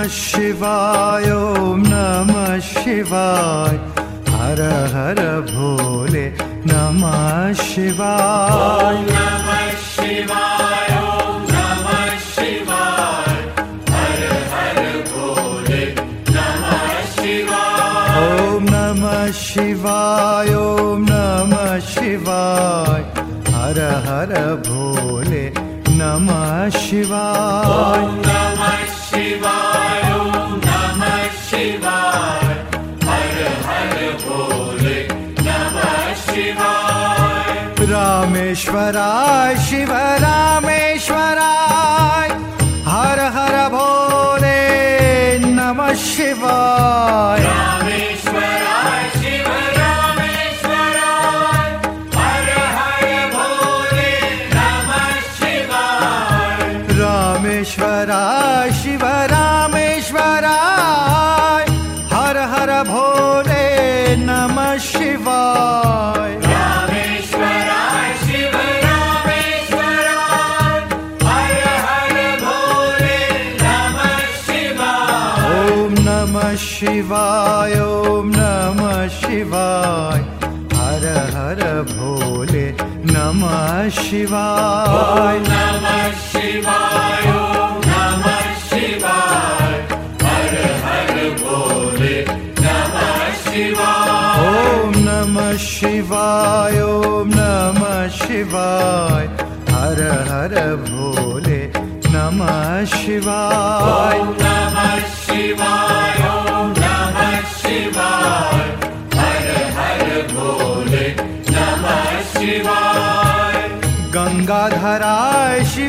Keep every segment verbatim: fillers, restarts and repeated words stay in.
शिवाय ओम नमः शिवाय हर हर भोले नमः शिवाय ओम नमः शिवाय ओम नमः शिवाय हर हर भोले नमः शिवाय ओम नमः शिवाय ओम नमः शिवाय हर हर भोले नमः शिवाय ओम नमः शिवाय ओम नमः शिवाय हर हर भोले नमः शिवाय रामेश्वराय शिव रामेश्वराय हर हर भोले नमः शिवाय रामेश्वराय शिव रामेश्वराय हर हर भोले नमः शिवाय रामेश्वराय शिव रामेश्वराय हर हर भोले नमः शिवाय रामेश्वराय शिव रामेश्वराय हर हर भोले नमः शिवाय ओम नमः शिवाय ओम नमः शिवाय हर हर भोले नमः शिवाय ओम नमः शिवाय ओम नमः शिवाय हर हर भोले नमः शिवाय ओम नमः शिवाय ओम नमः शिवाय हर हर भोले नमः शिवाय ओम नमः शिवाय ओम नमः शिवाय हर हर भोले नमः शिवाय गंगाधराय शिव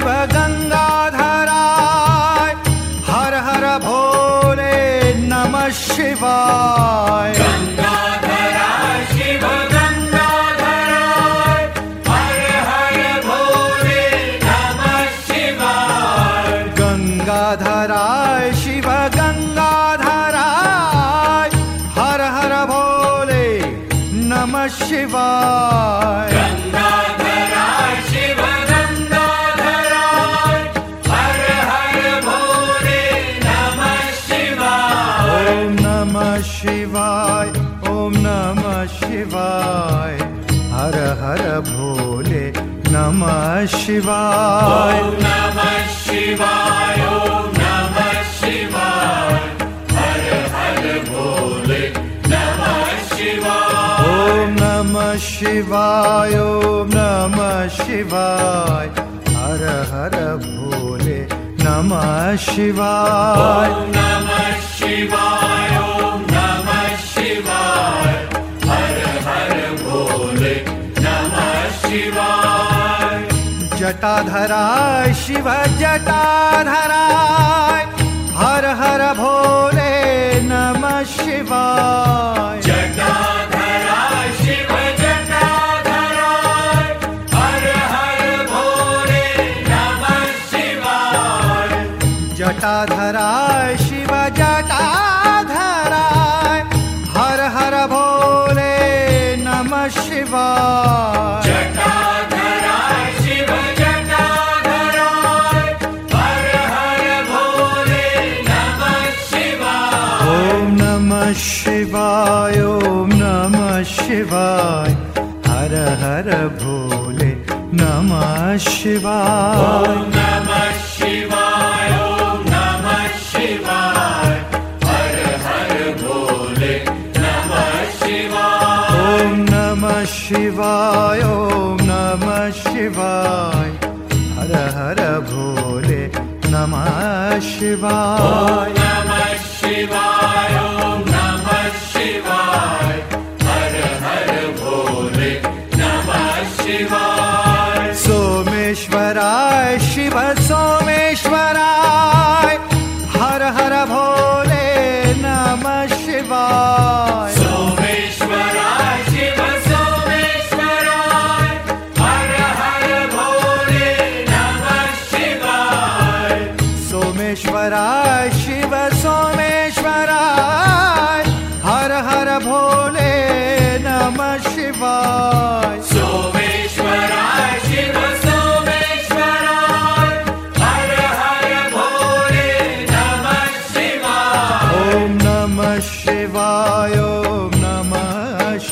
गंगाधराय हर हर भोले नमः शिवाय गंगाधराय शिव गंगाधराय हर हर भोले नमः शिवाय गंगाधराय शिव गंगाधराय हर हर भोले नमः शिवाय गंगाधराय शिव गंगाधराय हर हर भोले नमः शिवाय ओम नमः शिवाय ओम नमः शिवाय हर हर भोले नमः शिवाय ओम नमः शिवाय ओम नमः शिवाय हर हर भोले नमः शिवाय ओम नमः शिवाय ओम नमः शिवाय हर हर भोले नमः शिवाय ओम नमः शिवाय ओम नमः शिवाय हर हर भोले नमः शिवाय जटाधराय शिव जटाधराय हर हर भोले नमः शिवाय जटाधराय शिव जटाधराय हर हर भोले नमः शिवाय जटाधराय शिव जटाधराय हर हर भोले नमः शिवाय जटाधराय शिव जटाधराय हर हर भोले नमः शिवाय ओम नमः शिवाय ओम नमः शिवाय हर हर भोले नमः शिवाय ओम नमः शिवाय ओम नमः शिवाय हर हर भोले नमः शिवाय ओम नमः शिवाय ओम नमः शिवाय हर हर भोले नमः शिवाय नमः शिवाय ओम नमः शिवाय हर हर भोले नमः शिवाय सोमेश्वराय शिव सोमेश्वराय हर हर भोले नमः शिवाय सोमेश्वराय शिव सोमेश्वराय हर हर भोले नमः शिवाय सोमेश्वराय शिव सोमेश्वराय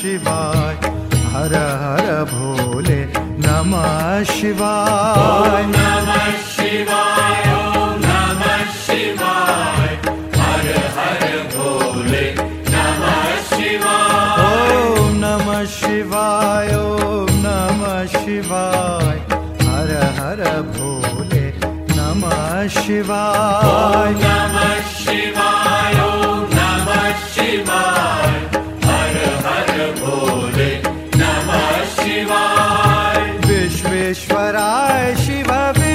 शिवाय, हर हर भोले नमः शिवाय। ॐ नमः शिवाय, ॐ नमः शिवाय, हर हर भोले नमः शिवाय। ॐ नमः शिवाय, ॐ नमः शिवाय, हर हर भोले नमः शिवाय। ॐ नमः शिवाय, ॐ नमः शिवाय, हर हर भोले नमः शिवाय। विश्वेश्वराय शिव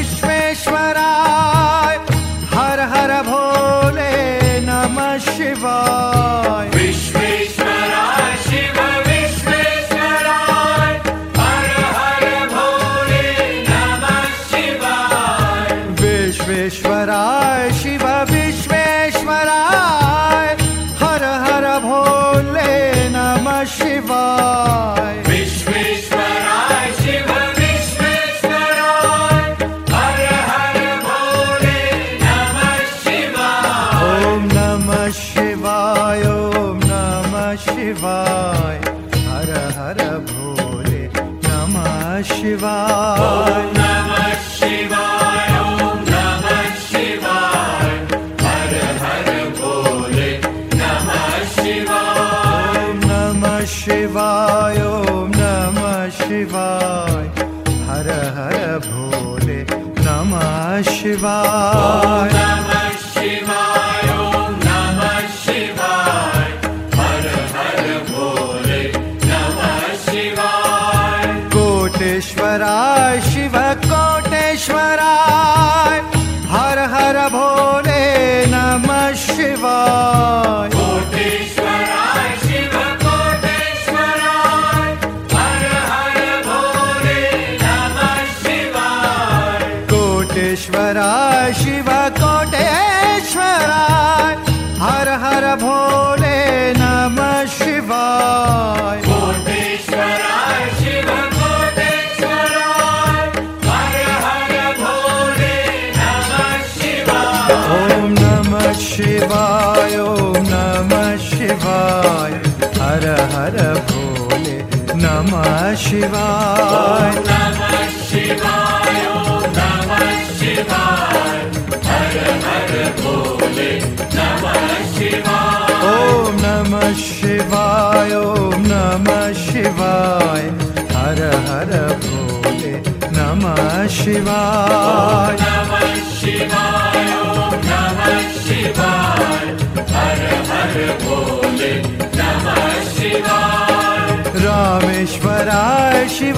विश्वेश्वराय, हर हर भोले नमः शिवाय। विश्वेश्वराय शिव विश्वेश्वराय, हर हर भोले नमः शिवाय। विश्वेश्वराय शिव विश्वेश्वराय, हर हर भोले नमः शिवाय। विश्वेश्वराय शिव विश्वेश्वराय, हर हर भोले नमः शिवाय। ओम नमः शिवाय, ओम नमः शिवाय, हर हर भोले नमः शिवाय। ॐ नमः शिवाय, ॐ नमः शिवाय, हर हर भोले नमः शिवाय। ओम नमः शिवाय, ओम नमः शिवाय, हर हर भोले नमः शिवाय। ॐ नमः शिवाय, ॐ नमः शिवाय, हर हर भोले नमः शिवाय। कोटेश्वराय शिव कोटेश्वराय, हर हर भोले नमः शिवाय। कोटेश्वराय शिव कोटेश्वराय, हर हर भोले नमः शिवाय। कोटेश्वराय शिव कोटेश्वराय, हर हर भोले नमः शिवाय। कोटेश्वराय शिव कोटेश्वराय, हर हर भोले नमः शिवाय। ओम नमः शिवाय, ओम नमः शिवाय, हर हर भोले नमः शिवाय। ॐ नमः शिवाय, ॐ नमः शिवाय, हर हर भोले नमः शिवाय। ओम नमः शिवाय, ओम नमः शिवाय, हर हर भोले नमः शिवाय। नमः शिवाय, ॐ नमः शिवाय, हर हर भोले नमः शिवाय। रामेश्वराय शिव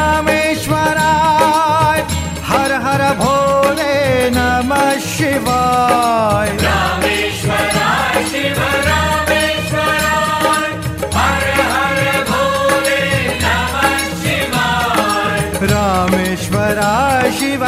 रामेश्वराय, हर हर भोले नमः शिवाय। रामेश्वराय शिव रामेश्वराय, हर हर भोले नमः शिवाय। रामेश्वराय शिव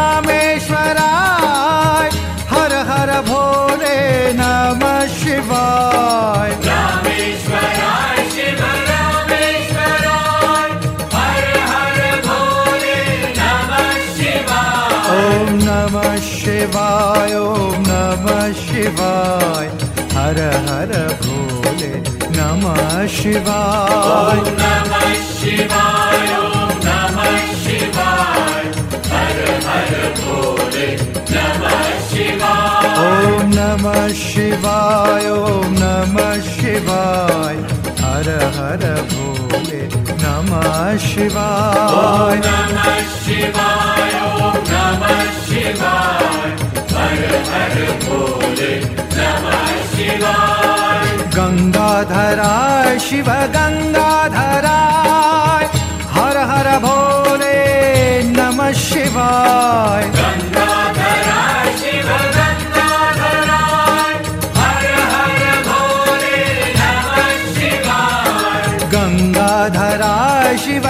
रामेश्वराय, हर हर भोले नमः शिवाय। रामेश्वराय शिव रामेश्वराय, हर हर भोले नमः शिवाय। ओम नमः शिवाय, ओम नमः शिवाय, हर हर भोले नमः शिवाय। ॐ नमः शिवाय, ॐ नमः शिवाय, हर हर भोले नमः शिवाय। ओम नमः शिवाय, ओम नमः शिवाय, हर हर भोले नमः शिवाय। ॐ नमः शिवाय, ॐ नमः शिवाय, हर हर भोले नमः शिवाय। गंगाधराय शिव गंगाधराय, हर हर भोले नमः शिवाय। गंगाधराय शिव गंगाधराय, हर हर भोले नमः शिवाय। गंगाधराय शिव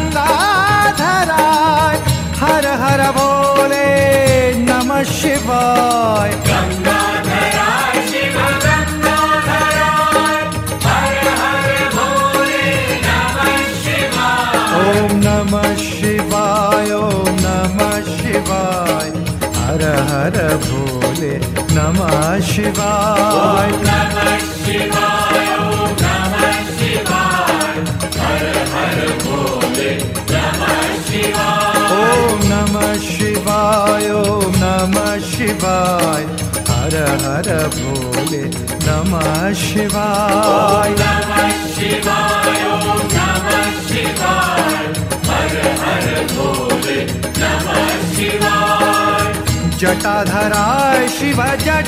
गंगाधराय, हर हर भोले नमः शिवाय। गंगाधराय शिव गंगाधराय, हर हर भोले नमः शिवाय। ओम नमः शिवाय, ओम नमः शिवाय, हर हर भोले नमः शिवाय। ॐ नमः शिवाय, ॐ नमः शिवाय, भोले नमः शिवाय। नमः शिवाय ओम नमः शिवाय हर हर भोले नमः शिवाय। जटाधराय शिव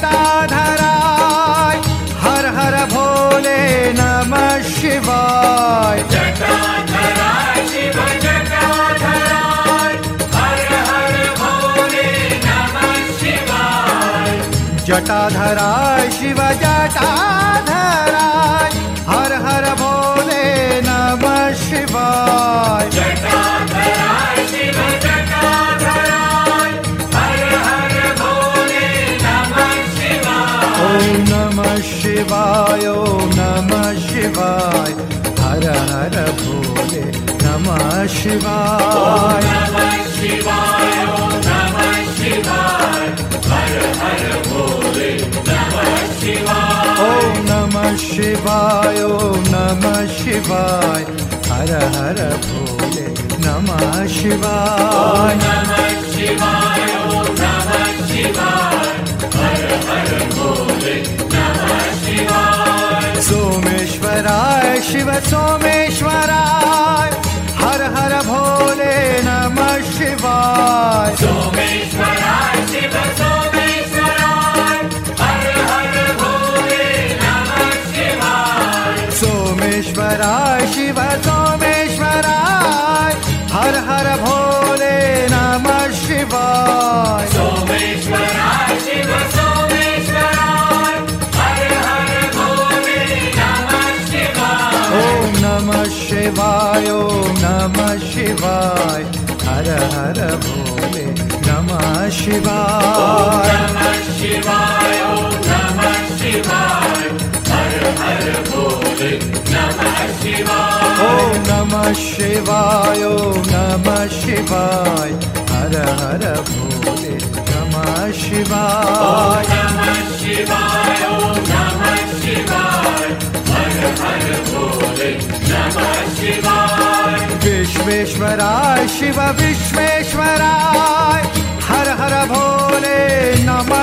जटाधराय हर हर भोले नमः शिवाय। जटाधराय शिव जटाधराय हर हर भोले नमः शिवाय। जटाधराय शिव जटाधराय हर हर भोले नमः शिवाय। जटाधराय शिव जटाधराय हर हर भोले नमः शिवाय। ओम नमः शिवाय ओम नमः शिवाय हर हर भोले नमः शिवाय। नमः शिवाय ओम नमः शिवाय हर हर भोले नमः शिवाय। ओम नमः शिवाय ओम नमः शिवाय हर हर भोले नमः शिवाय। नमः शिवाय ओम नमः शिवाय हर हर भोले नमः शिवाय। सोमेश्वराय शिव सोमेश्वराय हर हर भोले नमः शिवाय। सोमेश्वराय शिव सोमेश्वराय हर हर भोले नमः शिवाय। सोमेश्वराय शिव सोमेश्वराय हर हर भोले नमः शिवाय। सोमेश्वराय शिव सोमेश्वराय हर हर भोले नमः शिवाय। ओम नमः शिवाय ओम नमः शिवाय हर हर भोले नमः शिवाय। नमः शिवाय ओम नमः शिवाय हर हर भोले नमः शिवाय। ओम नमः शिवाय ओम नमः शिवाय हर हर भोले नमः शिवाय। नमः शिवाय ओम नमः शिवाय हर हर भोले नमः शिवाय। विश्वेश्वराय शिव विश्वेश्वराय हर हर भोले नमः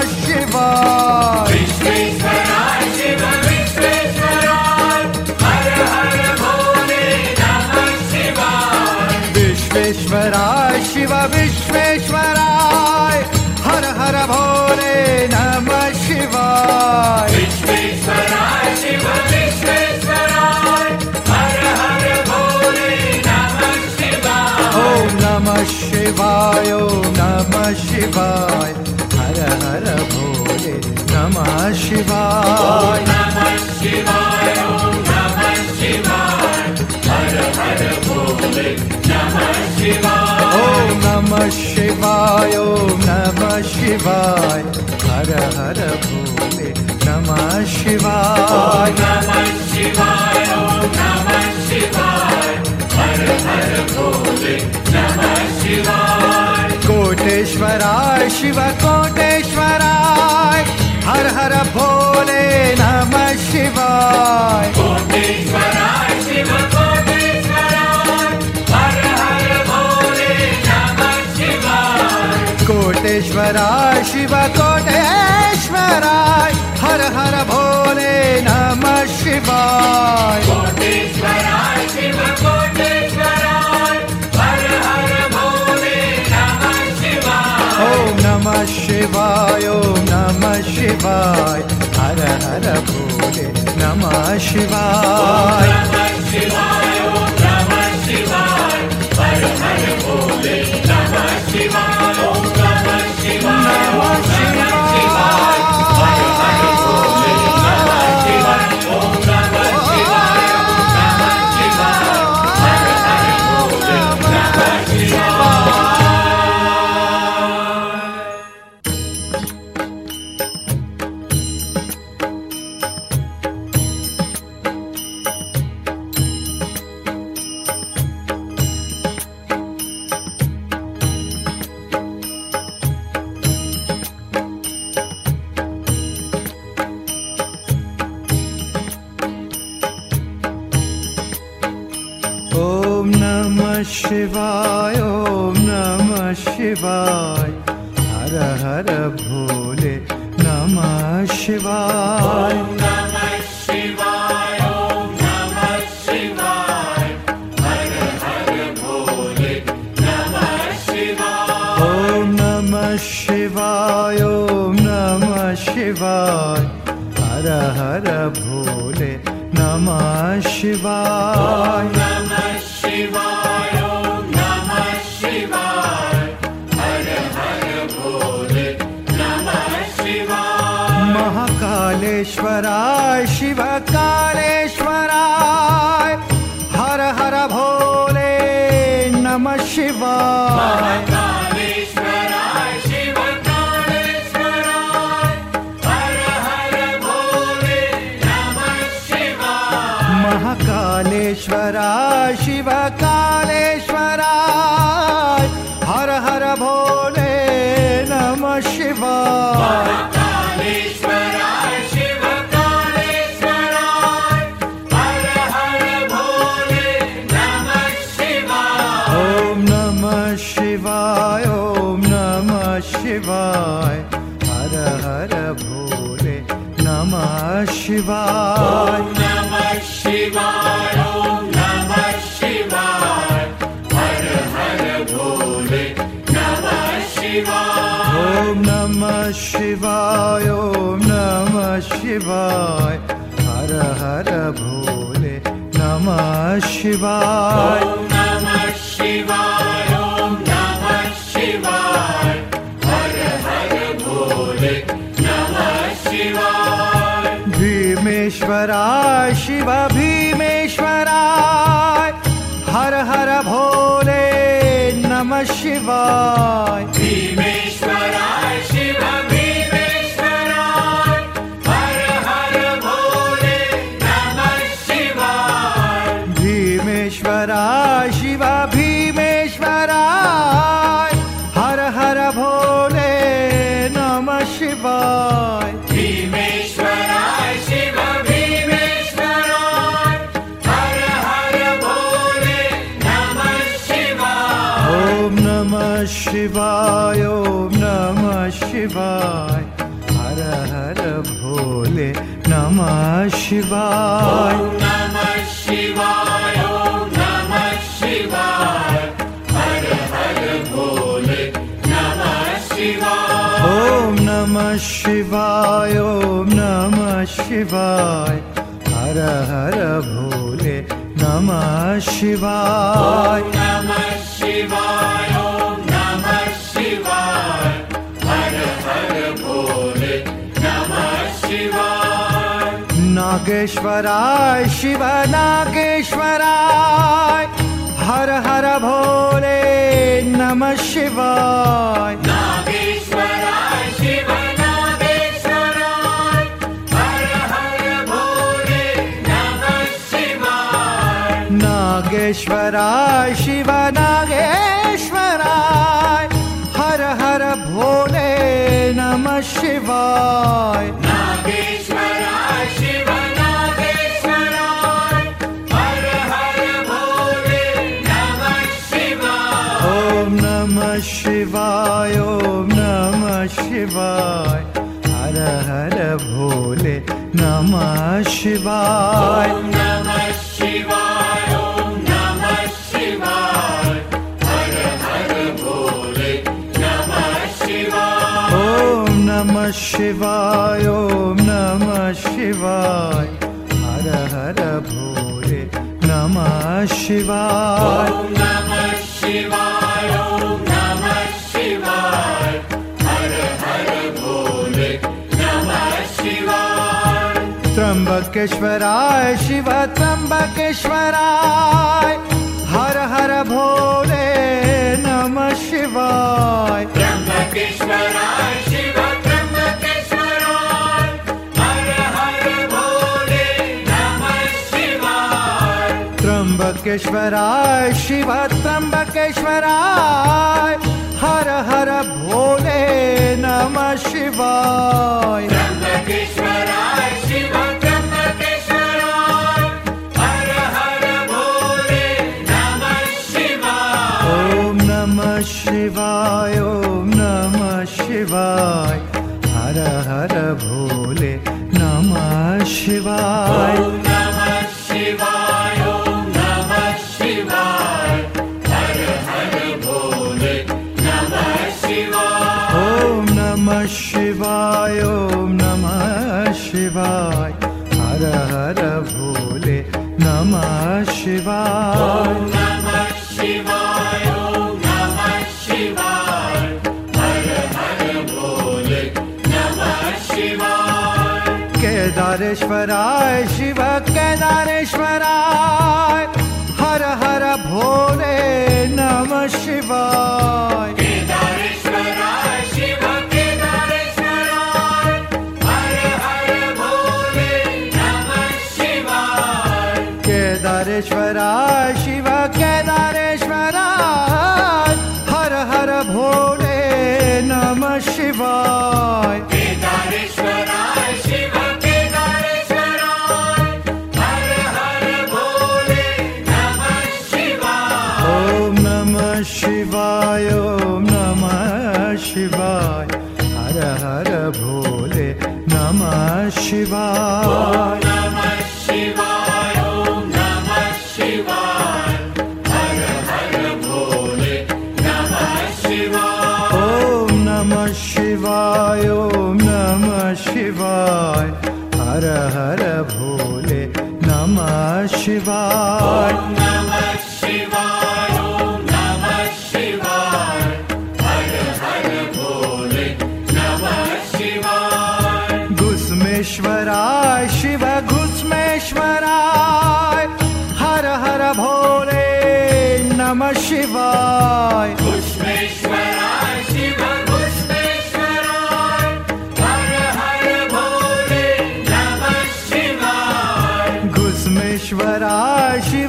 शिवाय। विश्वेश्वराय शिव विश्वेश्वराय हर हर भोले नमः शिवाय। विश्वेश्वराय शिव विश्वेश्वराय हर हर भोले नमः शिवाय। विश्वेश्वराय शिव विश्वेश्वराय हर हर भोले नमः शिवाय। ओम नमः शिवाय ओम नमः शिवाय हर हर भोले नमः शिवाय। नमः शिवाय ओम नमः शिवाय हर हर भोले नमः शिवाय। ओम नमः शिवाय ओम नमः शिवाय हर हर भोले नमः शिवाय। नमः शिवाय ओम नमः शिवाय हर हर भोले नमः शिवाय। कोटेश्वराय शिव कोटेश्वराय हर हर भोले नमः शिवाय। कोटेश्वराय शिव कोटेश्वराय हर हर भोले नमः शिवाय। कोटेश्वराय शिव कोटेश्वराय हर हर भोले नमः शिवाय। कोटेश्वराय शिव कोटेश्वराय हर हर भोले नमः शिवाय। ओम नमः शिवाय ओम नमः शिवाय हर हर भोले नमः शिवाय। नमः शिवाय ओम नमः शिवाय हर हर भोले नमः शिवाय। ओम नमः शिवाय ओम नमः शिवाय हर हर भोले नमः शिवाय। ओम नमः शिवाय ओम नमः शिवाय हर हर भोले नमः शिवाय। ओम नमः शिवाय ओम नमः शिवाय हर हर भोले नमः नमः शिवाय। ॐ नमः शिवाय, ॐ नमः शिवाय, हर हर भोले नमः शिवाय। ॐ नमः शिवाय, ॐ नमः शिवाय, हर हर भोले नमः शिवाय। ॐ नमः शिवाय, ॐ नमः शिवाय, हर हर भोले नमः शिवाय। महाकालेश्वराय शिव कालेश्वराय, हर हर भोले नमः शिवाय। महाकालेश्वराय शिव कालेश्वराय, हर हर भोले नमः शिवाय। महाकालेश्वराय शिव कालेश्वराय, हर हर भोले नमः शिवाय। महाकालेश्वराय शिव कालेश्वराय, हर हर भोले नमः शिवाय। ॐ नमः शिवाय, ॐ नमः शिवाय, हर हर भोले नमः शिवाय। ॐ नमः शिवाय, ॐ नमः शिवाय, हर हर भोले नमः शिवाय। ॐ नमः शिवाय, ॐ नमः शिवाय, हर हर भोले नमः शिवाय। ॐ नमः शिवाय, ॐ नमः शिवाय, हर हर भोले नमः शिवाय। भीमेश्वराय शिव भीमेश्वराय, हर हर भोले नमः शिवाय। भीमेश्वराय शिव भीमेश्वराय, हर हर भोले नमः शिवाय। भीमेश्वराय शिव भीमेश्वराय, हर हर भोले नमः शिवाय। भीमेश्वराय शिव भीमेश्वराय, हर हर भोले नमः शिवाय। ॐ नमः शिवाय, ॐ नमः शिवाय, हर हर भोले नमः शिवाय। ॐ नमः शिवाय, ॐ नमः शिवाय, हर हर भोले नमः शिवाय। ॐ नमः शिवाय, ॐ नमः शिवाय, हर हर भोले नमः शिवाय। ॐ नमः शिवाय, ॐ नमः शिवाय, हर हर भोले नमः शिवाय। नागेश्वराय शिव नागेश्वराय, हर हर भोले नमः शिवाय। नागेश्वराय शिव नागेश्वराय, हर हर भोले नमः शिवाय। नागेश्वराय शिव नागेश्वराय, हर हर भोले नमः शिवाय। नागेश्वराय शिव नागेश्वराय, हर हर भोले नमः शिवाय। ॐ नमः शिवाय, ॐ नमः शिवाय, हर हर भोले नमः शिवाय। ॐ नमः शिवाय, ॐ नमः शिवाय, हर हर भोले नमः शिवाय। ॐ नमः शिवाय, ॐ नमः शिवाय, हर हर भोले नमः शिवाय। ॐ नमः शिवाय, ॐ नमः शिवाय, हर हर भोले नमः शिवाय। त्र्यंबकेश्वराय शिव त्र्यंबकेश्वराय, हर हर भोले नमः शिवाय। त्र्यंबकेश्वराय शिव त्र्यंबकेश्वराय, हर हर भोले नमः शिवाय। त्र्यंबकेश्वराय शिव त्र्यंबकेश्वराय, हर हर भोले नमः शिवाय। त्र्यंबकेश्वराय शिव त्र्यंबकेश्वराय, हर हर भोले नमः शिवाय। ॐ नमः शिवाय, ॐ नमः शिवाय, हर हर शिवाय Om Namah Shivaya, Om Namah Shivaya, Har Har Bhole, Namah Shivaya. Om Namah Shivaya, Om Namah Shivaya, Har Har Bhole, Namah Shivaya. Om Namah Shivaya, Om Namah Shivaya, Har Har Bhole, Namah Shivaya. केदारेश्वराय Shiv केदारेश्वराय हर हर भोले नमः शिवाय Kedareshwara Shiva Kedareshwara Har Har Bhole Namah Shivaya. केदारेश्वराय Shiv केदारेश्वराय हर हर भोले नमः शिवाय Kedareshwara Shiva Kedareshwara Har Har Bhole Namah Shivaya. ओम नमः शिवाय ओम नमः शिवाय हर हर भोले नमः शिवाय Namah Shivaya, Om Namah Shivaya, Har Har Bhole Namah Shivaya. ओम नमः शिवाय ओम नमः शिवाय हर हर भोले नमः शिवाय Om Namah Shivaya, Om Namah Shivaya, Har Har Bhole Namah Shivaya. घुस्मेश्वराय Shiv घुस्मेश्वराय हर हर भोले नमः शिवाय Bhushmeshwara Shiva Bhushmeshwara Har Har Bhole Namah Shivaya. घुस्मेश्वराय Shiv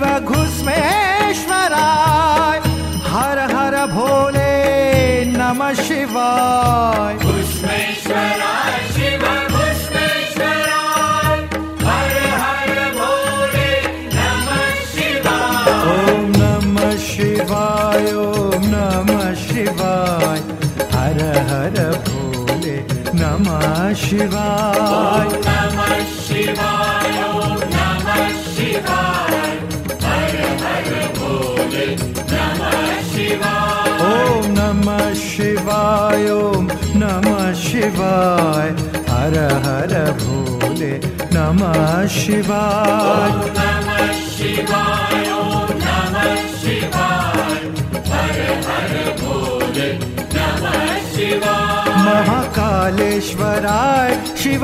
घुस्मेश्वराय हर हर भोले नमः शिवाय Bhushmeshwara Shiva Bhushmeshwara Har Har Bhole Namah Shivaya. ओम नमः शिवाय ओम नमः शिवाय हर हर भोले नमः शिवाय Namah Shivaya, Om Namah Shivaya, Har Har Bhole Namah Shivaya. ओम नमः शिवाय ओम नमः शिवाय हर हर भोले नमः शिवाय Namah Shivaya, Om Namah Shivaya, Har Har Bhole Namah Shivaya. महाकालेश्वराय Shiv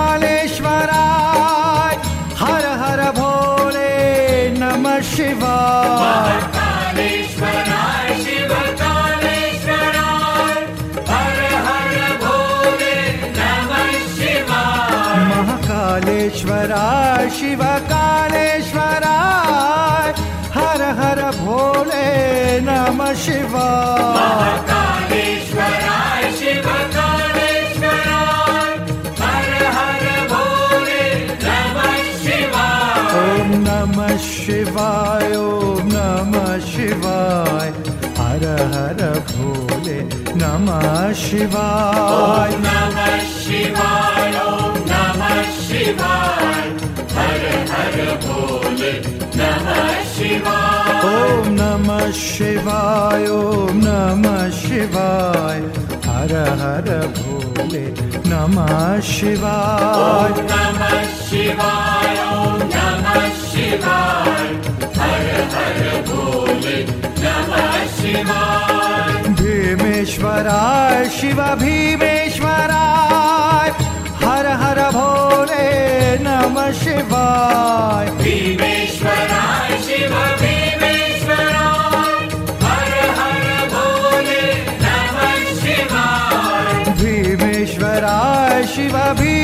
कालेश्वराय हर हर भोले नमः शिवाय Kaleshwara Shiva Kaleshwara Har Har Bhole Namah Shivaya. महाकालेश्वराय Shiv कालेश्वराय हर हर भोले नमः शिवाय Kaleshwara Shiva Kaleshwara Har Har Bhole Namah Shivaya. ओम नमः शिवाय ओम नमः शिवाय हर हर भोले नमः शिवाय Namah Shivaya, Om Namah Shivaya, Har Har Bhole Namah Shivaya. ओम नमः शिवाय ओम नमः शिवाय हर हर भोले नमः शिवाय Namah Shivaya, Om Namah Shivaya, Har Har Bhole Namah Shivaya. भीमेश्वराय Shiv भीमेश्वराय हर हर भोले नमः शिवाय Bhimeshwara Shiva Bhimeshwara Har Har Bhole Namah Shivaya. भीमेश्वराय Shiv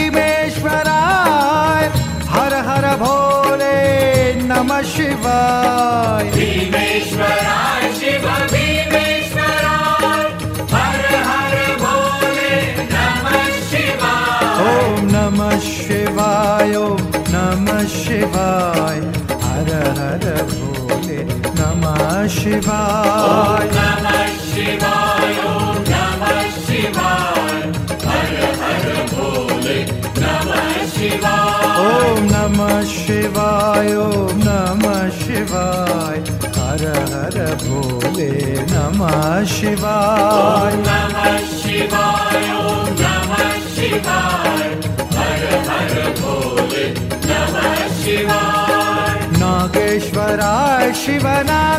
भीमेश्वराय हर हर भोले नमः शिवाय Bhimeshwara Shiva Bhimeshwara Har Har Bhole Namah Shivaya. ओम नमः शिवाय ओम नमः शिवाय हर हर भोले नमः शिवाय Namah Shivaya, Om Namah Shivaya, Har Har Bhole Namah Shivaya. ओम Om Namah Shivaya, Om Namah Shivaya, Hara Hara Bhole Namah Shivaya. Om Namah Shivaya, Om Namah Shivaya, Hara Hara Bhole Namah Shivaya. Nageshwaraya Shiva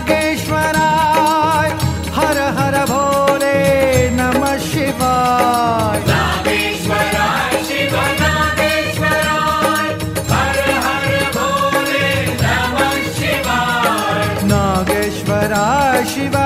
Nageshwaraya, Hara Hara Bhole Namah Shivaya. Nageshwaraya Shiva Nageshwaraya, Hara Hara Bhole Namah Shivaya. Nageshwaraya Shiva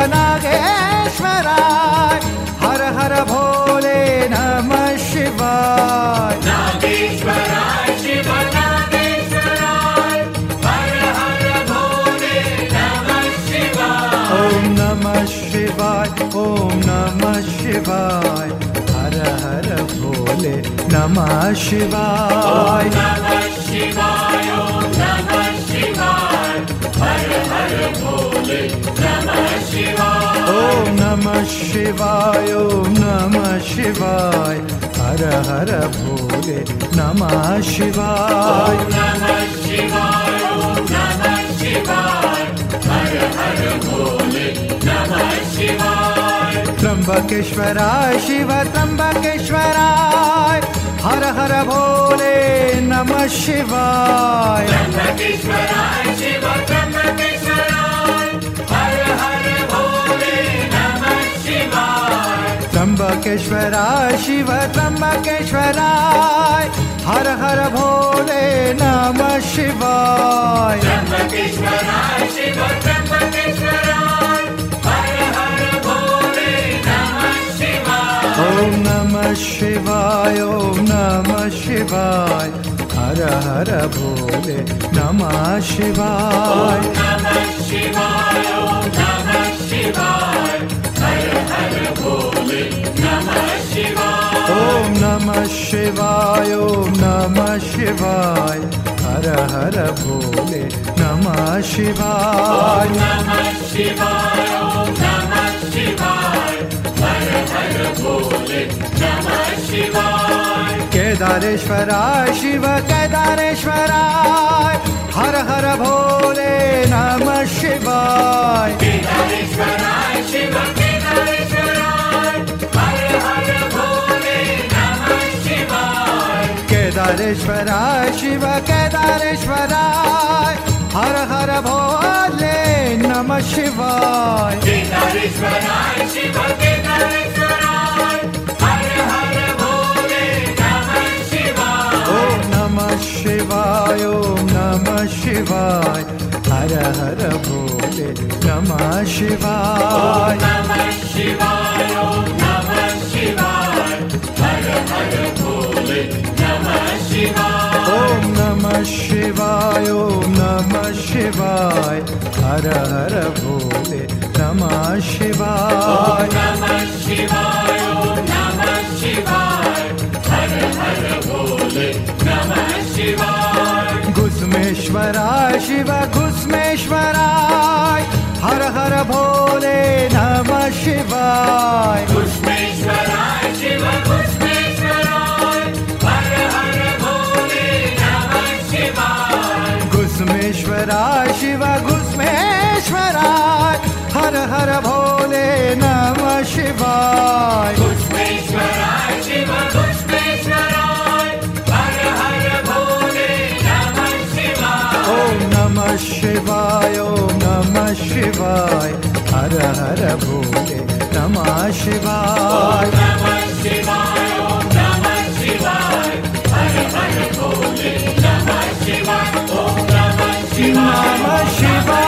Nageshwaraya, Hara Hara Bhole Namah Shivaya. Nageshwaraya Shiva Nageshwaraya, Hara Hara Bhole Namah Shivaya. Om Namah Shivaya, Om Namah Shivaya, Hara Hara Bhole Namah Shivaya. Namah Shivaya, Om Namah Shivaya, Hara Hara Bhole Namah Shivaya. Om Namah Shivaya, Om Namah Shivaya, Hara Hara Bhole Namah Shivaya. Namah Shivaya, Om Namah Shivaya, Hara Hara Bhole Namah Shivaya. Trambakeshwaraya Shiva Trambakeshwaraya, Hara Hara Bhole Namah Shivaya. Trambakeshwaraya Shiva Trambakeshwaraya, Hara Hara Bhole Namah Shivaya. Trambakeshwaraya Shiva Trambakeshwaraya, Hara Hara Bhole Namah Shivaya. Trambakeshwaraya Shiva Trambakeshwaraya, Hara Hara Bhole Namah Shivaya. Om Namah Shivaya, Om Namah Shivaya, Hara Hara Bhole Namah Shivaya. Namah Shivaya, Om Namah Shivaya, Hara Hara Bhole Namah Shivaya. Om Namah Shivaya, Om Namah Shivaya, Hara Hara Bhole Namah Shivaya. Namah Shivaya, Om Namah Shivaya, Hara Hara Bhole Namah Shivaya. Kedareshwaraya Shiva Kedareshwaraya, Hara Hara Bhole Namah Shivaya. Kedareshwaraya Shiva Kedareshwaraya, Hara Hara Bhole Namah Shivaya. Kedareshwaraya Shiva Kedareshwaraya, Hara Hara Bhole Namah Shivaya. Kedareshwaraya Shiva Kedareshwaraya, Hara Hara Bhole Namah Shivaya. Om Namah Shivaya, Om Namah Shivaya, Hara Hara Bhole Namah Shivaya. Namah Shivaya, Om Namah Shivaya, Hara Hara Bhole Namah Shivaya. Om Namah Shivaya, Om Namah Shivaya, Hara Hara Bhole Namah Shivaya. Namah Shivaya, Om Namah Shivaya, Hara Hara Bhole Namah Shivaya. Gusmeshwaraya Shiva Gusmeshwaraya, Hara Hara Bhole Namah Shivaya. Gusmeshwaraya Shiva Gusmeshwaraya, Hara Hara Bhole Namah Shivaya. Gusmeshwaraya Shiva Gusmeshwaraya, Hara Hara Bhole Namah Shivaya. Gusmeshwaraya Shiva Gusmeshwaraya, Hara Hara Bhole Namah Shivaya. Om Namah Shivaya, Om Namah Shivaya, Hara Hara Bhole Namah Shivaya. Namah Shivaya, Om Namah Shivaya, Hara Hara Bhole Namah Shivaya. Om Namah Shivaya, Namah Shivaya.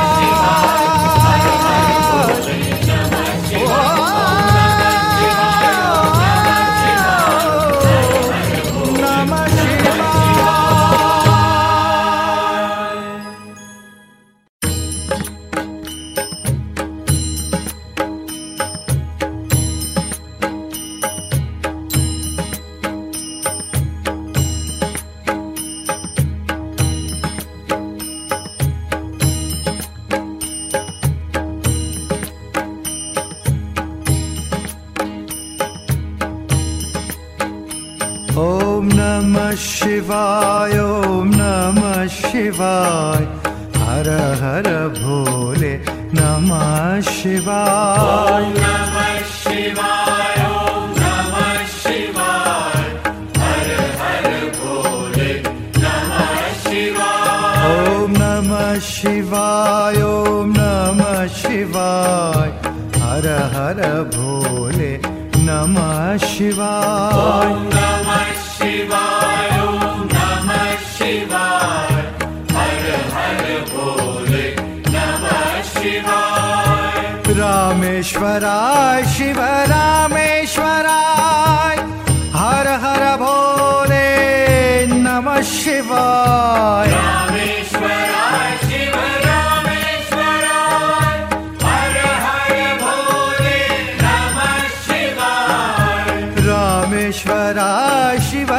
नमः शिवाय ओम नमः शिवाय हर हर भोले नमः शिवाय ओम नमः शिवाय ओम नमः शिवाय हर हर भोले नमः शिवाय ओम नमः शिवाय ओम नमः शिवाय हर हर भोले नमः शिवाय ओम नमः शिवाय ओम नमः शिवाय हर हर भोले नमः शिवाय रामेश्वराय शिव रामेश्वराय हर हर भोले नमः शिवाय रामेश्वराय शिव रामेश्वराय हर हर भोले नमः शिवाय रामेश्वराय शिव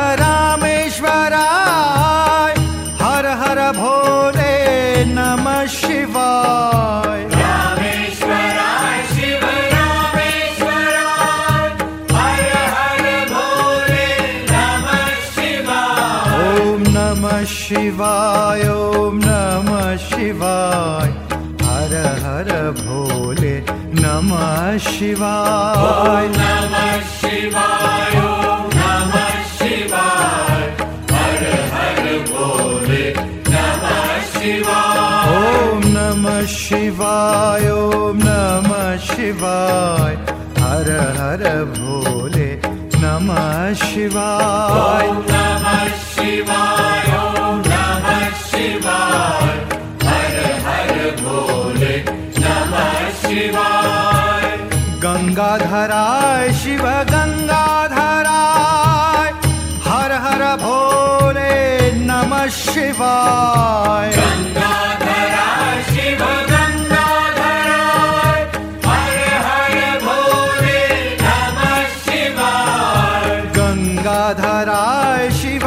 रामेश्वराय हर हर भोले नमः शिवाय रामेश्वराय शिव रामेश्वराय हर हर भोले नमः शिवाय ओम नमः शिवाय ओम नमः शिवाय हर हर भोले नमः शिवाय ओम नमः शिवाय ओम नमः शिवाय हर हर भोले नमः शिवाय ओम नमः शिवाय ओम नमः शिवाय हर हर भोले नमः शिवाय ओम नमः शिवाय ओम नमः शिवाय हर हर भोले नमः शिवाय गंगाधराय शिव गंगाधराय हर हर भोले नमः शिवाय गंगाधराय शिव गंगाधराय हर हर भोले नमः शिवाय गंगाधराय शिव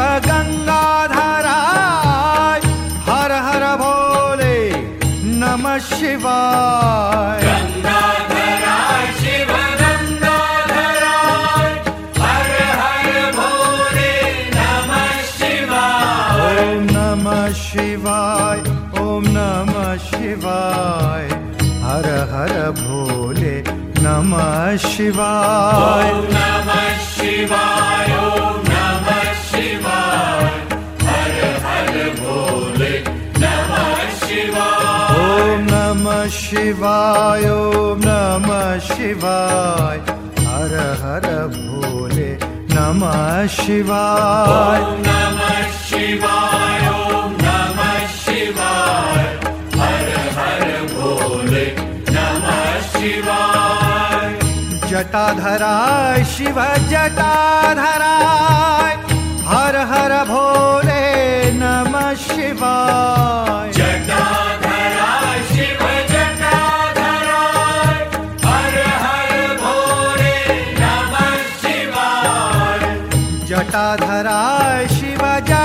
गंगाधराय हर हर भोले नमः शिवाय गंगाधराय शिव गंगाधराय हर हर भोले नमः शिवाय ओम नमः शिवाय ओम नमः शिवाय हर हर भोले नमः शिवाय ओम नमः शिवाय ओम नमः शिवाय हर हर भोले नमः शिवाय ओम नमः शिवाय ओम नमः शिवाय हर हर भोले नमः शिवाय ओम नमः शिवाय ओम नमः शिवाय हर हर भोले नमः शिवाय जटाधराय शिव जटाधराय हर हर भोले नमः शिवाय जटाधराय शिव जटाधराय हर हर भोले नमः शिवाय जटाधराय शिव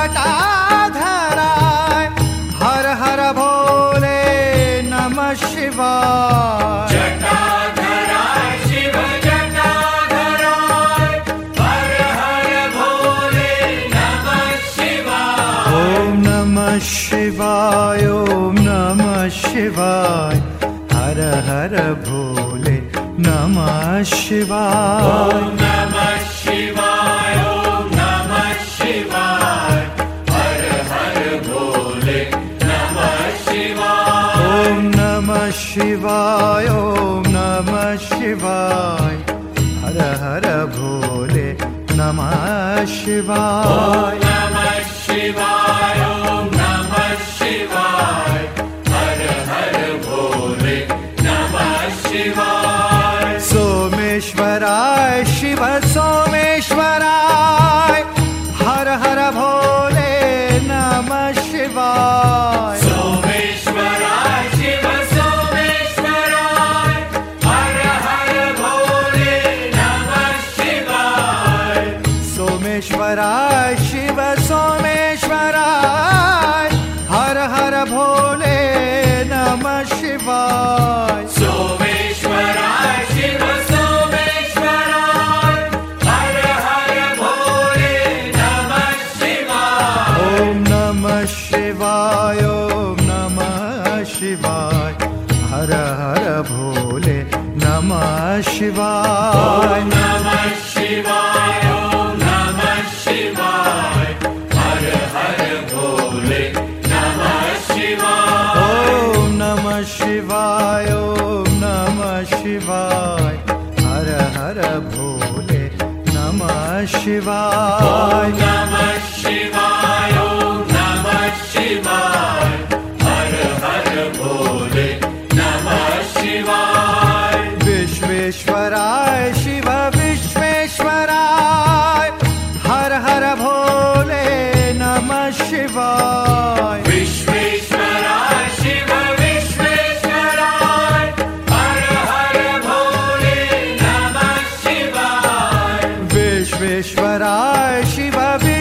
जटाधराय हर हर भोले नमः शिवाय जटाधराय शिव जटाधराय हर हर भोले नमः शिवाय ओम नमः शिवाय ओम नमः शिवाय हर हर भोले नमः शिवाय ओम नमः शिवाय ओम नमः शिवाय हर हर भोले नमः शिवाय ओम नमः शिवाय ओम नमः शिवाय हर हर भोले नमः शिवाय ओम नमः शिवाय ओम नमः शिवाय हर हर भोले नमः शिवाय सोमेश्वराय शिव सोमेश्वराय हर हर भोले नमः शिवाय सोमेश्वराय शिव सोमेश्वराय हर हर भोले नमः शिवाय सोमेश्वराय शिव सोमेश्वराय हर हर भोले नमः शिवाय सोमेश्वराय शिव सोमेश्वराय हर हर भोले नमः भोले नमः शिवाय। नमः शिवाय, ओम नमः शिवाय, हर हर भोले नमः शिवाय। ओम नमः शिवाय, ओम नमः शिवाय, हर हर भोले नमः शिवाय। नमः शिवाय, ओम नमः शिवाय, हर हर भोले नमः शिवाय। विश्वेश्वराय शिव विश्वेश्वराय, हर हर भोले नमः शिवाय। विश्वेश्वराय शिव विश्वेश्वराय, हर हर भोले नमः शिवाय। विश्वेश्वराय शिव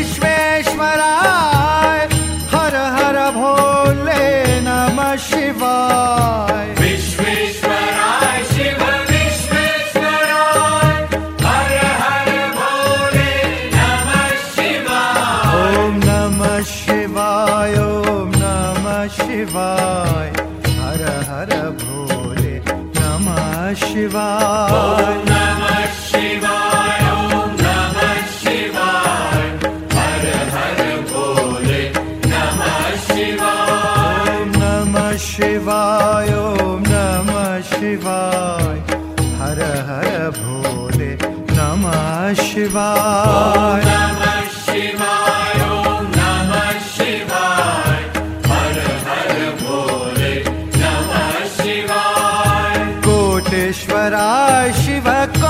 विश्वेश्वराय, हर हर भोले नमः शिवाय। विश्वेश्वराय शिव विश्वेश्वराय, हर हर भोले नमः शिवाय। ओम नमः शिवाय, ओम नमः शिवाय, हर हर भोले नमः शिवाय। नमः शिवाय, ओम नमः शिवाय, हर हर भोले नमः शिवाय। ओम नमः शिवाय, ओम नमः शिवाय, हर हर भोले नमः शिवाय। नमः शिवाय, ओम नमः शिवाय, हर हर भोले नमः शिवाय। कोटेश्वराय शिव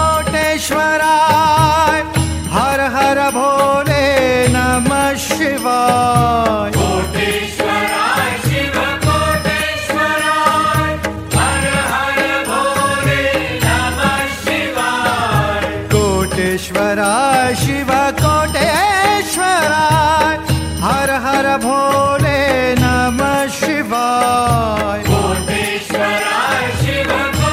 कोटेश्वराय, हर हर भोले नमः शिवाय। कोटेश्वराय शिव कोटेश्वराय, हर हर भोले नमः शिवाय। कोटेश्वराय शिव कोटेश्वराय, हर हर भोले नमः शिवाय। कोटेश्वराय शिव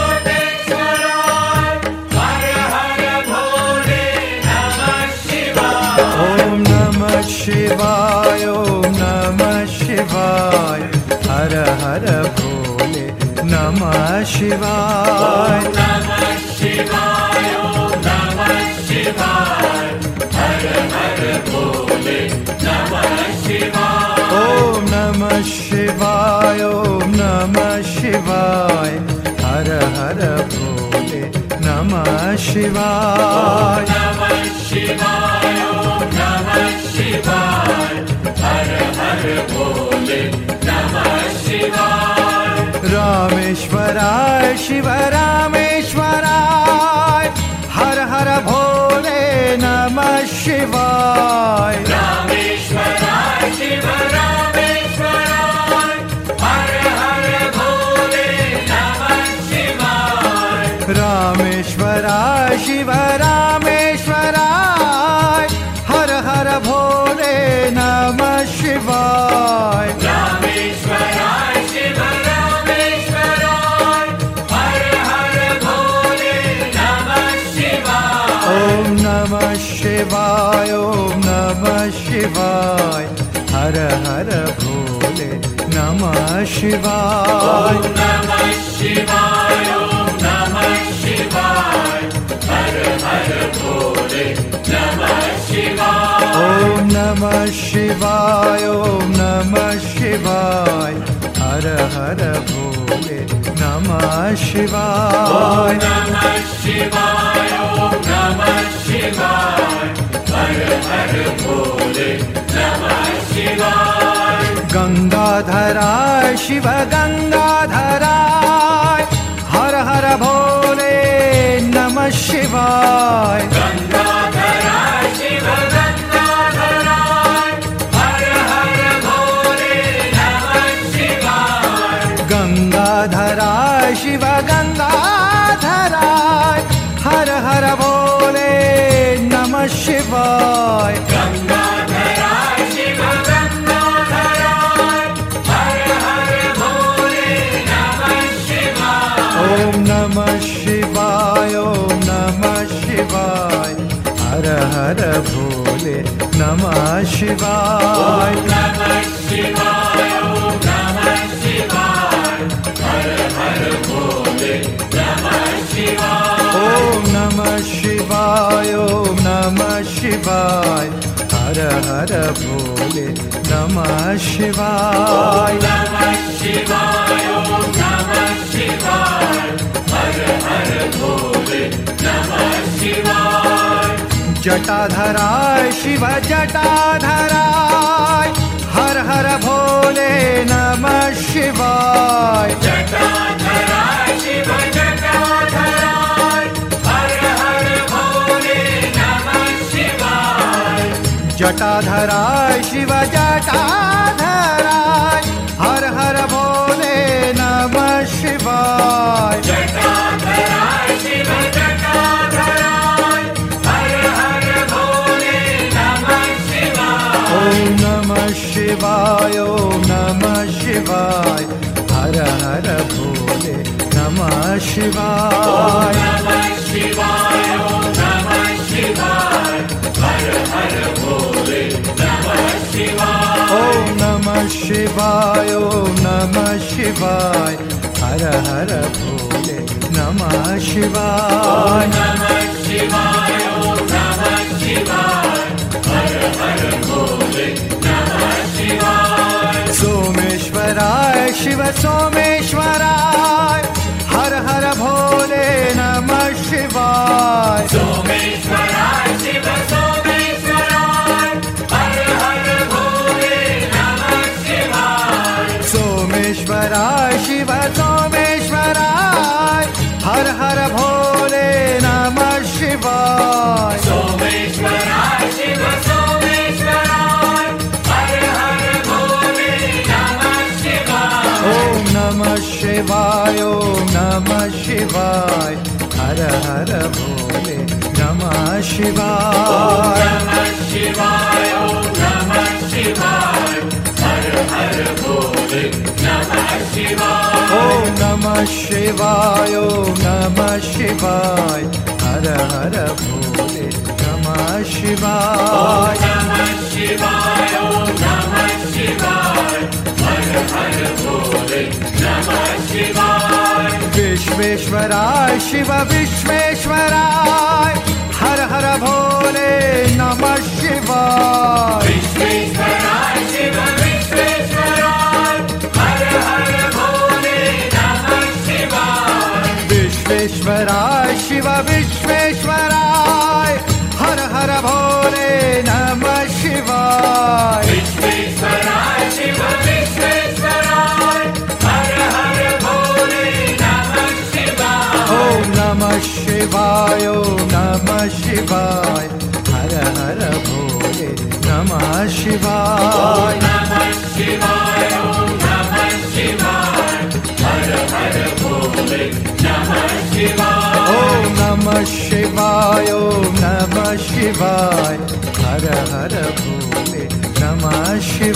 कोटेश्वराय, हर हर भोले नमः शिवाय। ओम नमः शिवाय, ओम नमः शिवाय, हर हर भोले नमः शिवाय। नमः शिवाय, ओम नमः शिवाय, हर हर भोले नमः शिवाय। ओम नमः शिवाय, ओम नमः शिवाय, हर हर भोले नमः शिवाय। नमः शिवाय, ओम नमः शिवाय, हर हर भोले नमः शिवाय। रामेश्वराय शिव रामेश्वराय, हर हर भोले नमः शिवाय। रामेश्वराय शिव रामेश्वराय, हर हर भोले नमः शिवाय। रामेश्वराय शिव रामेश्वराय, हर हर भोले नमः शिवाय। रामेश्वराय शिव रामेश्वराय, हर हर भोले नमः शिवाय। ओम नमः शिवाय, ओम नमः शिवाय, हर हर भोले नमः शिवाय। नमः शिवाय, ओम नमः शिवाय, हर हर भोले नमः शिवाय। ओम नमः शिवाय, ओम नमः शिवाय, हर हर भोले नमः शिवाय। नमः शिवाय, ओम नमः शिवाय, हर हर भोले नमः शिवाय। गंगाधराय शिव गंगाधराय, हर हर भोले नमः शिवाय। गंगाधराय शिव गंगाधराय, हर हर भोले नमः शिवाय। गंगाधराय शिव गंगाधराय, हर हर भोले नमः शिवाय। गंगाधराय शिव गंगाधराय, हर हर भोले नमः शिवाय। ओम नमः शिवाय, ओम नमः शिवाय, हर हर भोले नमः शिवाय। नमः शिवाय, ओम नमः शिवाय, हर हर भोले शिवाय ओम नमः शिवाय ओम नमः शिवाय हर हर भोले नमः शिवाय नमः शिवाय ओम नमः शिवाय हर हर भोले नमः शिवाय जटाधराय शिव जटाधराय हर हर भोले नमः शिवाय जटाधराय शिव जटाधराय हर हर भोले नमः शिवाय जटाधराय शिव जटाधराय हर हर भोले नमः शिवाय जटाधराय शिव जटाधराय हर हर भोले नमः शिवाय ओम नमः शिवाय ओम नमः शिवाय हर हर भोले नमः शिवाय नमः शिवाय ओम नमः शिवाय हर हर भोले नमः शिवाय ओम नमः शिवाय ओम नमः शिवाय हर हर भोले नमः शिवाय नमः शिवाय ओम नमः शिवाय हर हर भोले नमः शिवाय सोमेश्वराय शिव सोमेश्वराय हर हर भोले नमः शिवाय सोमेश्वराय शिव सोमेश्वराय हर हर भोले नमः शिवाय सोमेश्वराय शिव सोमेश्वराय हर हर भोले नमः शिवाय सोमेश्वराय शिव सोमेश्वराय हर हर भोले नमः शिवाय ओम नमः शिवाय ओम नमः शिवाय हर हर भोले नमः शिवाय नमः शिवाय ओम नमः शिवाय हर हर भोले नमः शिवाय ओम नमः शिवाय ओम नमः शिवाय हर हर भोले नमः शिवाय नमः शिवाय ओम नमः शिवाय हर हर भोले नमः शिवाय विश्वेश्वराय शिव विश्वेश्वराय हर हर भोले नमः शिवाय विश्वेश्वराय शिव विश्वेश्वराय हर हर भोले नमः शिवाय विश्वेश्वराय शिव विश्वेश्वराय हर हर भोले नमः शिवाय विश्वेश्वराय शिव विश्वेश्वराय हर हर भोले नमः शिवाय ओम नमः शिवाय ओम नमः शिवाय हर हर भोले नमः शिवाय नमः शिवाय ओम नमः शिवाय हर हर भोले नमः शिवाय ओम नमः शिवाय ओम नमः शिवाय हर हर भोले नमः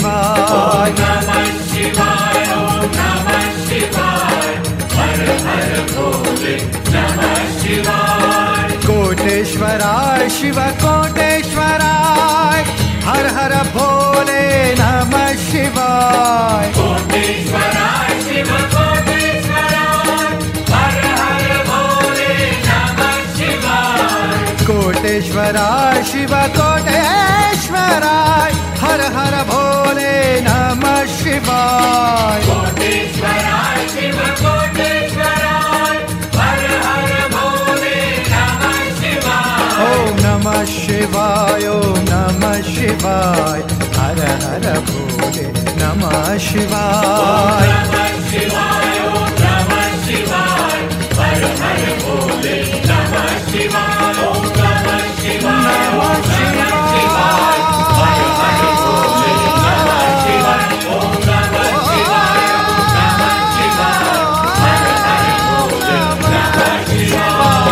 शिवाय नमः शिवाय ओम नमः शिवाय हर हर भोले नमः शिवाय कोटेश्वराय शिव कोटेश्वराय हर हर भोले नमः शिवाय कोटेश्वराय शिव कोटेश्वराय हर हर भोले नमः शिवाय कोटेश्वराय शिव कोटेश्वराय हर हर भोले नमः शिवाय कोटेश्वराय शिव कोटेश्वराय हर हर भोले नमः शिवाय ओम नमः शिवाय ओम नमः शिवाय हर हर भोले नमः शिवाय नमः शिवाय ओम नमः शिवाय हर हर भोले नमः शिवाय ओम नमः शिवाय ओम नमः शिवाय हर हर भोले नमः शिवाय ओम नमः शिवाय ओम नमः शिवाय हर हर भोले नमः शिवाय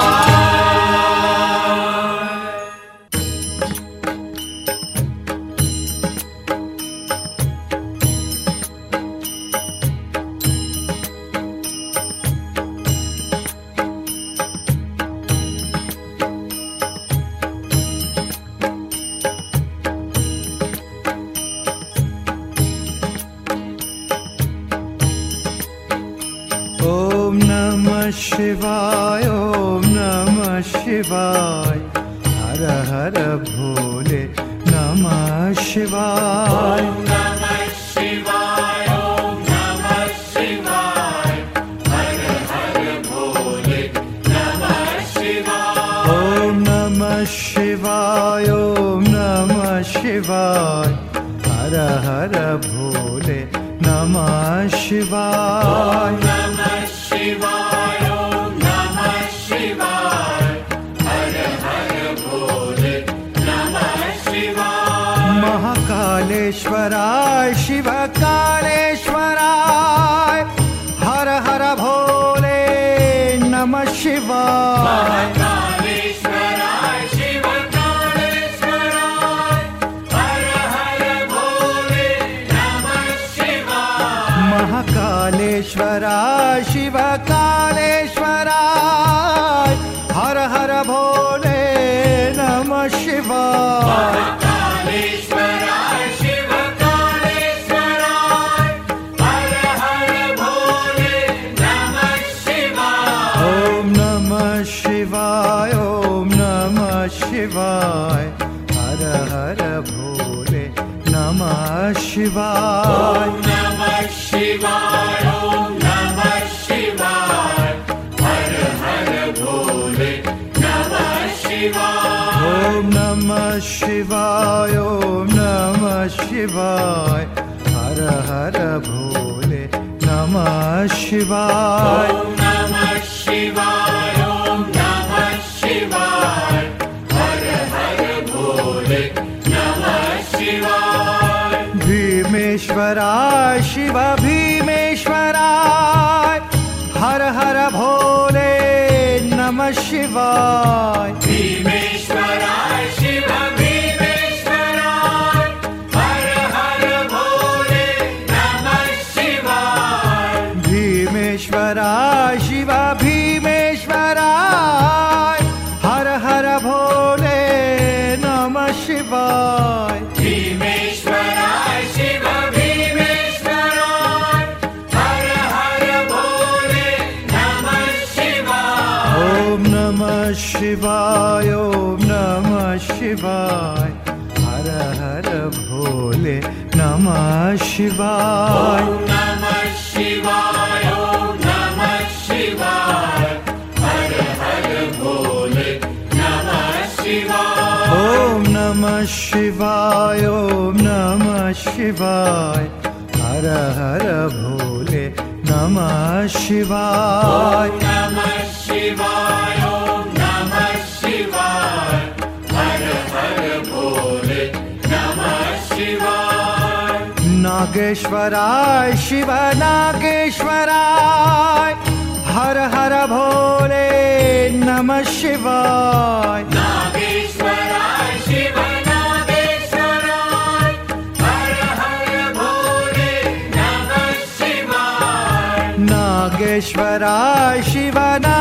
शिवाय ओम नमः शिवाय हर हर भोले नमः शिवाय ओम नमः शिवाय ओम नमः शिवाय हर हर भोले नमः शिवाय ओम नमः शिवाय ओम नमः शिवाय हर हर भोले नमः शिवाय ओम नमः शिवाय ओम नमः शिवाय हर हर भोले नमः शिवाय महाकालेश्वराय शिव कालेश्वराय हर हर भोले नमः शिवाय महाकालेश्वराय शिव कालेश्वराय हर हर भोले नमः शिवाय महाकालेश्वराय शिव कालेश्वराय हर हर भोले नमः शिवाय महाकालेश्वराय शिव कालेश्वराय हर हर भोले नमः शिवाय ओम नमः शिवाय ओम नमः शिवाय हर हर भोले नमः शिवाय ओम नमः शिवाय ओम नमः शिवाय हर हर भोले नमः शिवाय ओम नमः शिवाय ओम नमः शिवाय हर हर भोले नमः शिवाय ओम नमः शिवाय ओम नमः शिवाय हर हर भोले नमः शिवाय भीमेश्वराय शिव भीमेश्वराय हर हर भोले नमः शिवाय भीमेश्वराय शिव भीमेश्वराय हर हर भोले नमः शिवाय भीमेश्वराय शिव भीमेश्वराय हर हर भोले नमः शिवाय भीमेश्वराय शिव भीमेश्वराय हर हर भोले नमः शिवाय ओम नमः शिवाय ओम नमः शिवाय हर हर भोले नमः शिवाय ओम नमः शिवाय ओम नमः शिवाय हर हर भोले नमः शिवाय ओम नमः शिवाय ओम नमः शिवाय हर हर भोले नमः शिवाय ओम नमः शिवाय ओम नमः शिवाय हर हर भोले नमः शिवाय नागेश्वराय शिव नागेश्वराय हर हर भोले नमः शिवाय नागेश्वराय शिव नागेश्वराय हर हर भोले नमः शिवाय नागेश्वराय शिव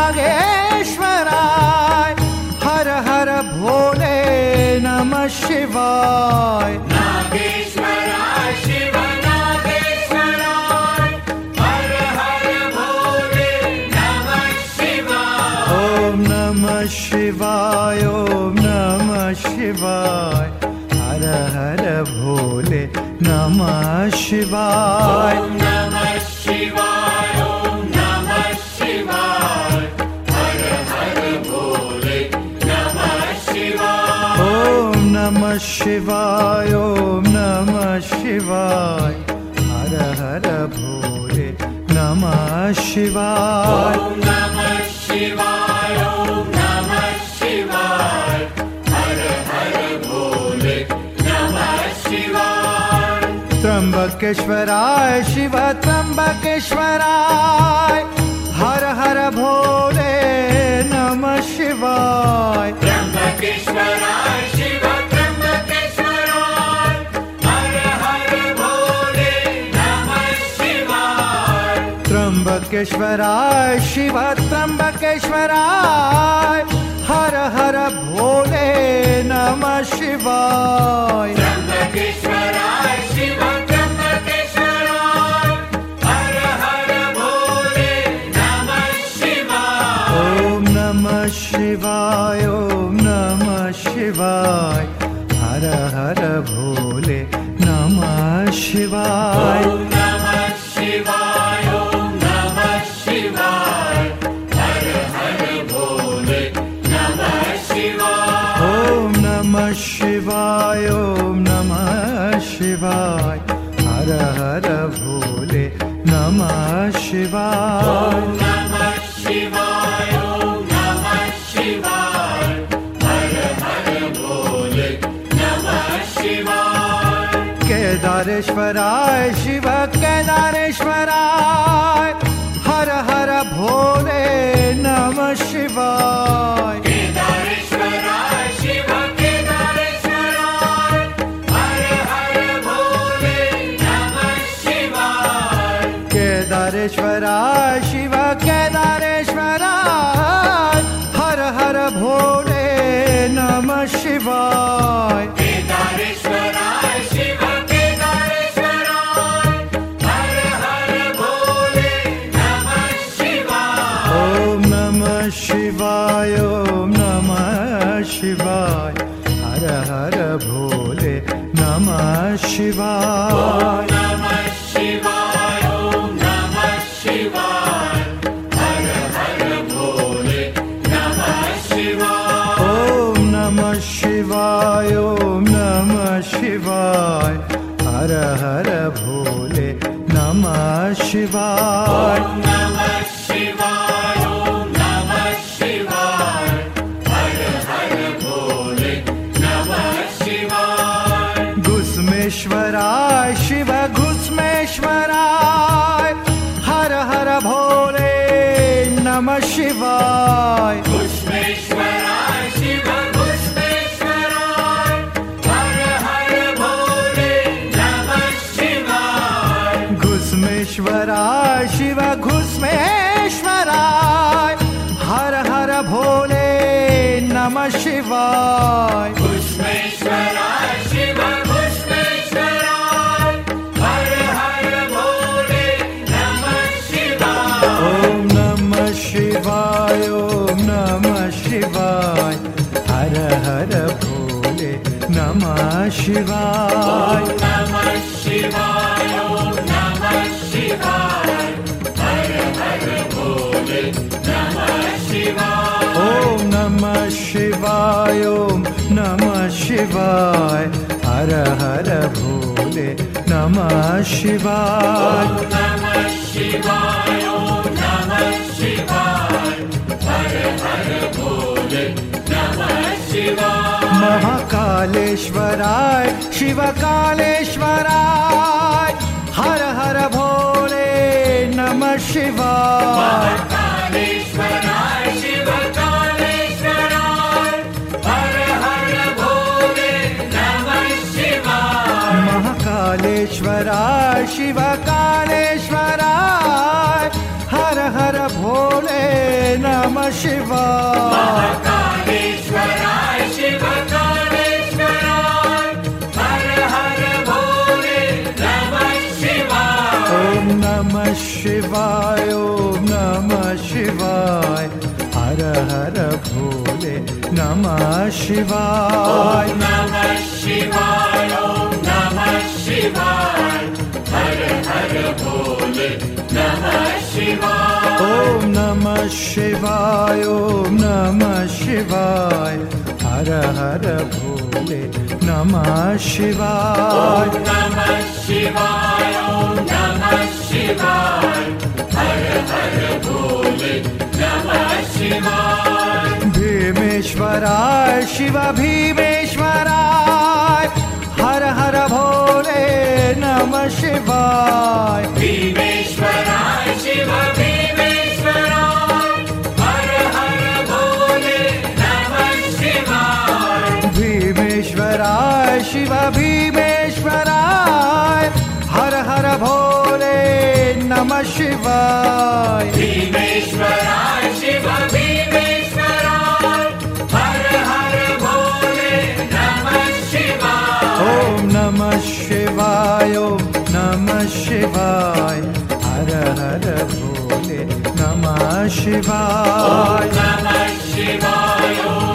नागेश्वराय हर हर भोले नमः शिवाय नागेश्वराय शिव नागेश्वराय हर हर भोले नमः शिवाय ओम नमः शिवाय ओम नमः शिवाय हर हर भोले नमः शिवाय ओम नमः शिवाय ओम नमः शिवाय हर हर भोले नमः शिवाय ओम नमः शिवाय ओम नमः शिवाय हर हर भोले नमः शिवाय ओम नमः शिवाय ओम नमः शिवाय हर हर भोले नमः शिवाय त्र्यंबकेश्वराय शिव त्र्यंबकेश्वराय हर हर भोले नमः शिवाय त्र्यंबकेश्वराय शिव त्र्यंबकेश्वराय हर हर भोले नमः शिवाय त्र्यंबकेश्वराय शिव त्र्यंबकेश्वराय हर हर भोले नमः शिवाय त्र्यंबकेश्वराय शिव त्र्यंबकेश्वराय हर हर भोले नमः शिवाय ओम शिवाय ओम नमः शिवाय हर हर भोले नमः शिवाय ओम नमः शिवाय ओम नमः शिवाय हर हर भोले नमः शिवाय ओम नमः शिवाय ओम नमः शिवाय हर हर भोले नमः शिवाय ओम नमः शिवाय ओम नमः शिवाय हर हर भोले नमः शिवाय केदारेश्वराय शिव केदारेश्वराय हर हर भोले नमः शिवाय केदारेश्वराय शिव केदारेश्वराय हर हर भोले नमः शिवाय केदारेश्वराय शिव केदारेश्वराय हर हर भोले नमः शिवाय केदारेश्वराय शिव केदारेश्वराय हर हर भोले नमः शिवाय ओम नमः शिवाय ओम नमः शिवाय हर हर भोले नमः शिवाय ओम नमः शिवाय ओम नमः शिवाय हर हर भोले नमः शिवाय ओम नमः शिवाय ओम नमः शिवाय हर हर भोले नमः शिवाय ओम नमः शिवाय ओम नमः शिवाय हर हर भोले नमः शिवाय घुस्मेश्वराय शिव घुस्मेश्वराय हर हर भोले नमः शिवाय घुस्मेश्वराय शिव घुस्मेश्वराय हर हर भोले नमः शिवाय घुस्मेश्वराय शिव घुस्मेश्वराय हर हर भोले नमः शिवाय घुस्मेश्वराय शिव घुस्मेश्वराय हर हर भोले नमः शिवाय ओम नमः शिवाय ओम नमः शिवाय हर हर भोले नमः शिवाय ओम नमः शिवाय ओम नमः शिवाय हर हर भोले नमः शिवाय ओम नमः शिवाय ओम नमः शिवाय हर हर भोले नमः शिवाय ओम नमः शिवाय ओम नमः शिवाय हर हर भोले नमः शिवाय महाकालेश्वराय शिव कालेश्वराय हर हर भोले नमः शिवाय कालेश्वराय शिव कालेश्वराय हर हर भोले नमः शिवाय महाकालेश्वराय शिव कालेश्वराय हर हर भोले नमः शिवाय कालेश्वराय शिव कालेश्वराय हर हर भोले नमः शिवाय ओम नमः शिवाय ओम नमः शिवाय हर हर भोले नमः शिवाय ओम नमः शिवाय ओम नमः शिवाय हर हर भोले नमः शिवाय ओम नमः शिवाय ओम नमः शिवाय हर हर भोले नमः शिवाय ओम नमः शिवाय ओम नमः शिवाय हर हर भोले नमः शिवाय भीमेश्वराय शिव भीमेश्वराय हर हर भोले नमः शिवाय भीमेश्वराय शिव भीमेश्वराय हर हर भोले नमः शिवाय भीमेश्वराय शिव भीमेश्वराय हर हर भोले नमः शिवाय भीमेश्वराय शिव भीमेश्वराय हर हर भोले नमः शिवाय ओम नमः शिवाय ओम नमः शिवाय हर हर भोले नमः शिवाय नमः शिवाय ओम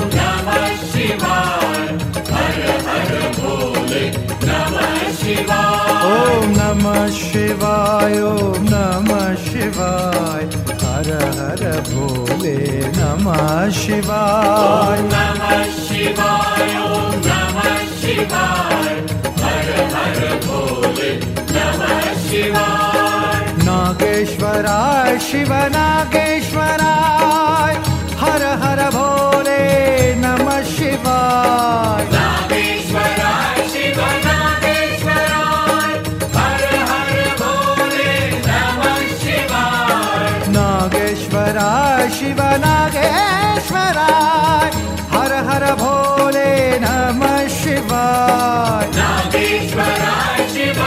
शिवाय ओम नमः शिवाय हर हर भोले नमः शिवाय नमः शिवाय ओम नमः शिवाय हर हर भोले नमः शिवाय नागेश्वराय शिव नागेश्वराय हर हर भोले नमः शिवाय नागेश्वराय शिव नागेश्वराय हर हर भोले नमः शिवाय नागेश्वराय शिव नागेश्वराय हर हर भोले नमः शिवाय नागेश्वराय शिव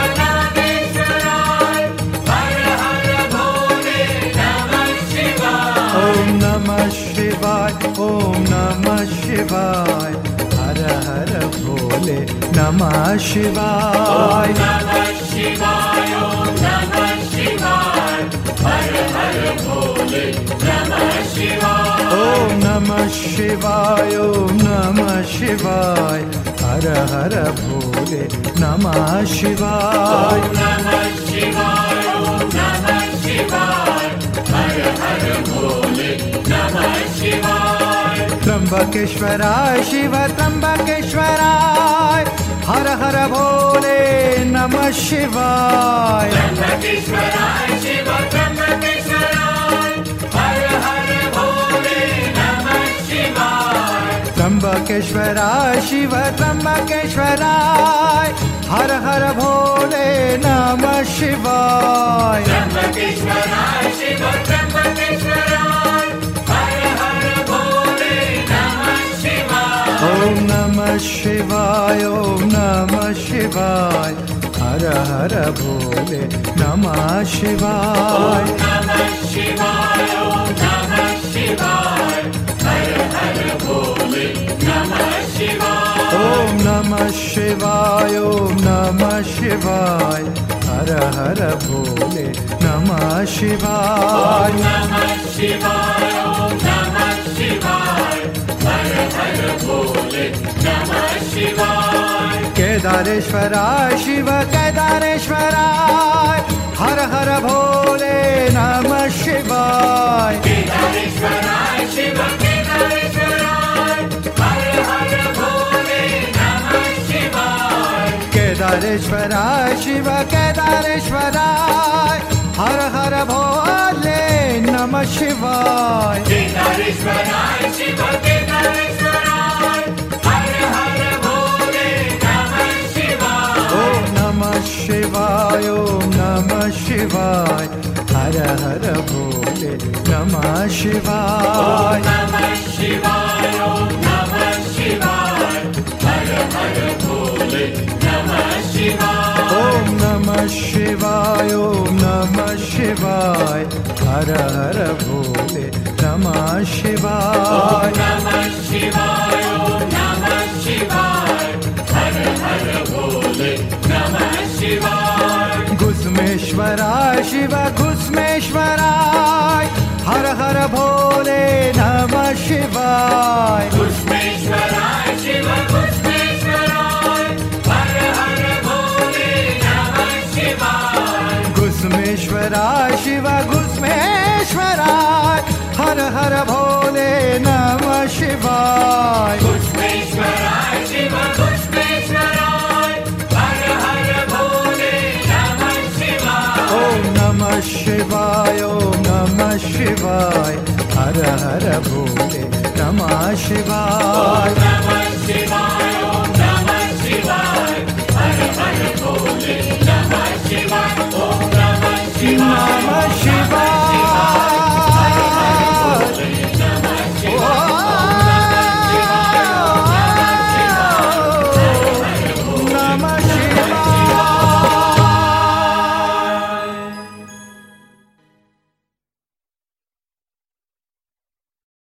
नागेश्वराय हर हर भोले नमः शिवाय ओम नमः शिवाय ओम नमः शिवाय हर हर भोले नमः शिवाय नमः शिवाय ओम नमः शिवाय हर हर भोले नमः शिवाय ओम नमः शिवाय ओम नमः शिवाय हर हर भोले नमः शिवाय नमः शिवाय ओम नमः शिवाय हर हर भोले नमः शिवाय त्र्यंबकेश्वराय शिव त्र्यंबकेश्वराय हर हर भोले नमः शिवाय त्र्यंबकेश्वराय शिव त्र्यंबकेश्वराय हर हर भोले नमः शिवाय त्र्यंबकेश्वराय शिव त्र्यंबकेश्वराय हर हर भोले नमः शिवाय त्र्यंबकेश्वराय शिव त्र्यंबकेश्वराय हर हर भोले नमः शिवाय ओम नमः शिवाय ओम नमः शिवाय हर हर भोले नमः शिवाय नमः शिवाय ओम नमः शिवाय हर हर भोले नमः शिवाय ओम नमः शिवाय ओम नमः शिवाय हर हर भोले नमः शिवाय नमः शिवाय ओम नमः शिवाय हर हर भोले नमः शिवाय केदारेश्वराय शिव केदारेश्वराय हर हर भोले नमः शिवाय केदारेश्वराय शिव केदारेश्वराय हर हर भोले नमः शिवाय केदारेश्वराय शिव केदारेश्वराय हर हर भोले नमः शिवाय केदारेश्वराय शिव केदारेश्वराय हर हर भोले नमः शिवाय ओम नमः शिवाय ओम नमः शिवाय हर हर भोले नमः शिवाय नमः शिवाय ओम नमः शिवाय हर हर भोले नमः शिवाय ओम नमः शिवाय ओम नमः शिवाय हर हर भोले नमः शिवाय नमः शिवाय ओम नमः शिवाय हर हर भोले नमः शिवाय घुस्मेश्वराय शिव घुस्मेश्वराय हर हर भोले नमः शिवाय घुस्मेश्वराय शिव घुस्मेश्वराय हर हर भोले नमः शिवाय घुस्मेश्वराय शिव घुस्मेश्वराय हर हर भोले नमः शिवाय घुस्मेश्वराय शिव घुस्मेश्वराय हर हर भोले नमः शिवाय ओम नमः शिवाय ओम नमः शिवाय हर हर भोले नमः शिवाय नमः